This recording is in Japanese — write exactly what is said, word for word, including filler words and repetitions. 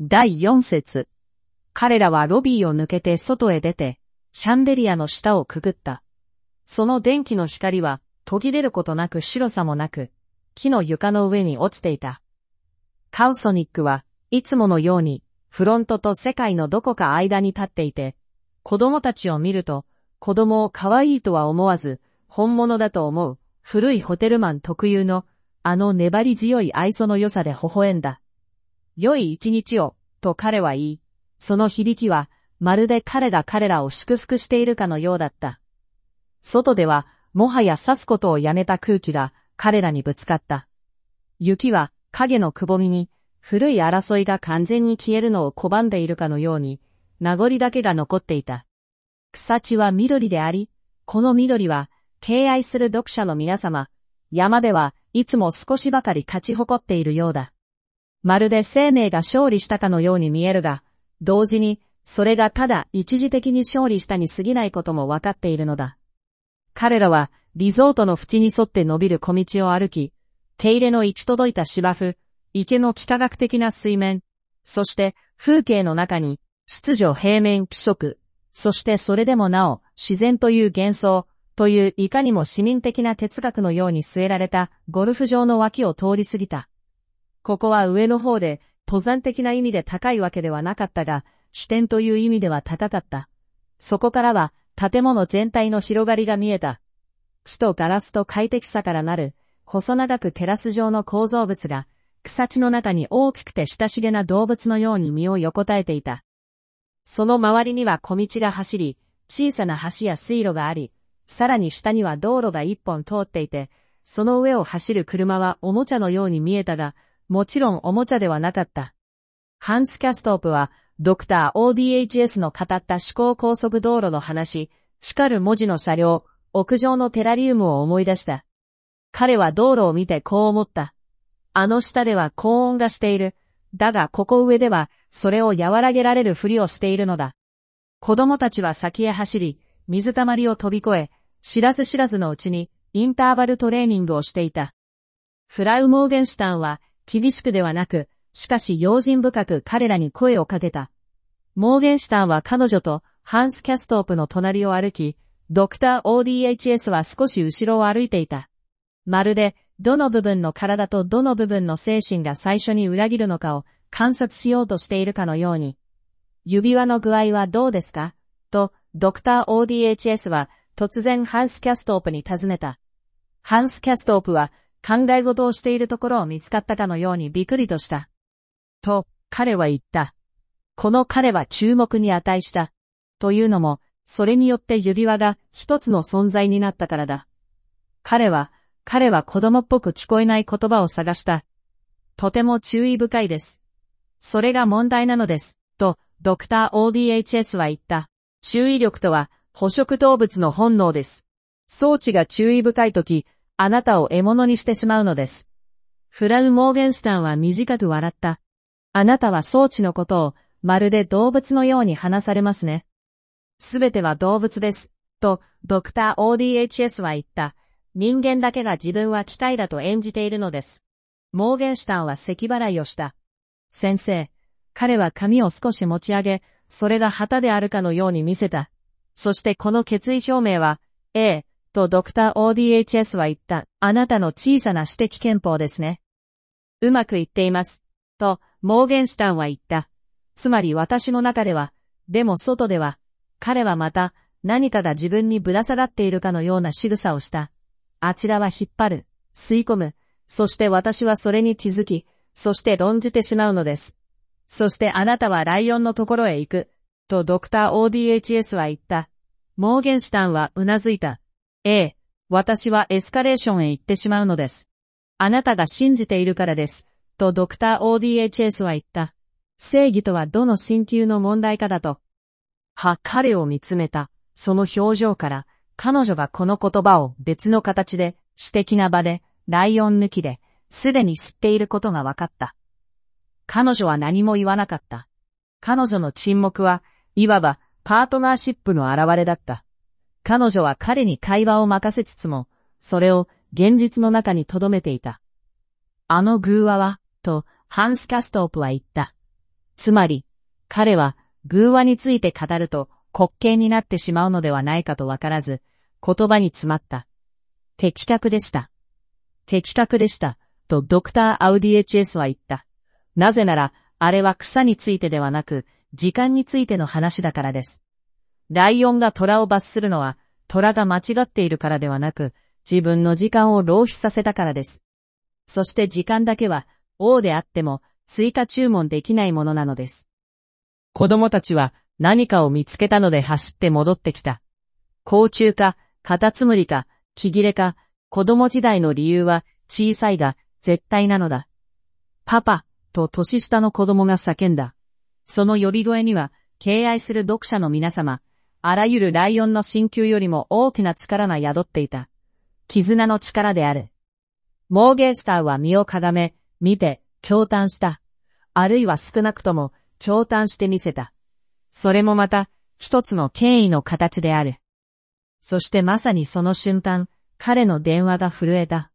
だいよん節。彼らはロビーを抜けて外へ出て、シャンデリアの下をくぐった。その電気の光は途切れることなく白さもなく、木の床の上に落ちていた。カウソニックはいつものようにフロントと世界のどこか間に立っていて、子供たちを見ると子供を可愛いとは思わず本物だと思う古いホテルマン特有のあの粘り強い愛想の良さで微笑んだ。良い一日を、と彼は言い、その響きはまるで彼が彼らを祝福しているかのようだった。外ではもはや刺すことをやめた空気が彼らにぶつかった。雪は影のくぼみに古い争いが完全に消えるのを拒んでいるかのように名残だけが残っていた。草地は緑であり、この緑は敬愛する読者の皆様、山ではいつも少しばかり勝ち誇っているようだ。まるで生命が勝利したかのように見えるが、同時にそれがただ一時的に勝利したに過ぎないこともわかっているのだ。彼らはリゾートの縁に沿って伸びる小道を歩き、手入れの行き届いた芝生、池の幾何学的な水面、そして風景の中に秩序平面規則、そしてそれでもなお自然という幻想といういかにも市民的な哲学のように据えられたゴルフ場の脇を通り過ぎた。ここは上の方で登山的な意味で高いわけではなかったが、視点という意味では高かった。そこからは建物全体の広がりが見えた。木とガラスと快適さからなる細長くテラス状の構造物が草地の中に大きくて親しげな動物のように身を横たえていた。その周りには小道が走り、小さな橋や水路があり、さらに下には道路が一本通っていて、その上を走る車はおもちゃのように見えたが、もちろんおもちゃではなかった。ハンス・キャストープは、ドクター オーディーエイチエス の語った思考高速道路の話、光る文字の車両、屋上のテラリウムを思い出した。彼は道路を見てこう思った。あの下では高音がしている。だがここ上では、それを和らげられるふりをしているのだ。子供たちは先へ走り、水たまりを飛び越え、知らず知らずのうちに、インターバルトレーニングをしていた。フラウ・モーゲンシュタンは、厳しくではなく、しかし用心深く彼らに声をかけた。モーゲンシュタンは彼女とハンス・キャストープの隣を歩き、ドクター オーディーエイチエス は少し後ろを歩いていた。まるで、どの部分の体とどの部分の精神が最初に裏切るのかを観察しようとしているかのように。指輪の具合はどうですかと、ドクター オーディーエイチエス は突然ハンス・キャストープに尋ねた。ハンス・キャストープは考え事をしているところを見つかったかのようにびくりとした。と、彼は言った。この彼は注目に値した。というのも、それによって指輪が一つの存在になったからだ。彼は、彼は子供っぽく聞こえない言葉を探した。とても注意深いです。それが問題なのです。と、ドクター オーディーエイチエス は言った。注意力とは、捕食動物の本能です。装置が注意深いとき、あなたを獲物にしてしまうのです。フラウ・モーゲンシュタンは短く笑った。あなたは装置のことを、まるで動物のように話されますね。すべては動物です。と、ドクター オーディーエイチエス は言った。人間だけが自分は機械だと演じているのです。モーゲンシュタンは咳払いをした。先生、彼は髪を少し持ち上げ、それが旗であるかのように見せた。そしてこの決意表明は、ええ、とドクター オーディーエイチエス は言った。あなたの小さな私的憲法ですね。うまくいっています。と、モーゲンシュタンは言った。つまり私の中では、でも外では、彼はまた何かが自分にぶら下がっているかのような仕草をした。あちらは引っ張る、吸い込む、そして私はそれに気づき、そして論じてしまうのです。そしてあなたはライオンのところへ行く、とドクター オーディーエイチエス は言った。モーゲンシュタンはうなずいた。ええ、私はエスカレーションへ行ってしまうのです。あなたが信じているからです、とドクター オーディーエイチエス は言った。正義とはどの進級の問題かだと。は、彼を見つめた。その表情から、彼女がこの言葉を別の形で、私的な場で、ライオン抜きで、すでに知っていることが分かった。彼女は何も言わなかった。彼女の沈黙は、いわばパートナーシップの表れだった。彼女は彼に会話を任せつつも、それを現実の中に留めていた。あの偶話は、と、ハンス・キャストープは言った。 つまり、彼は偶話について語ると滑稽になってしまうのではないかとわからず、言葉に詰まった。的確でした。的確でした、とドクター・アウディエチエスは言った。なぜなら、あれは草についてではなく、時間についての話だからです。ライオンが虎を罰するのは、虎が間違っているからではなく、自分の時間を浪費させたからです。そして時間だけは、王であっても、追加注文できないものなのです。子供たちは何かを見つけたので走って戻ってきた。甲虫か、カタツムリか、木切れか、子供時代の理由は小さいが絶対なのだ。パパ、と年下の子供が叫んだ。その呼び声には、敬愛する読者の皆様、あらゆるライオンの神灸よりも大きな力が宿っていた。絆の力である。モーゲースターは身をかがめ、見て、驚嘆した。あるいは少なくとも、驚嘆してみせた。それもまた、一つの権威の形である。そしてまさにその瞬間、彼の電話が震えた。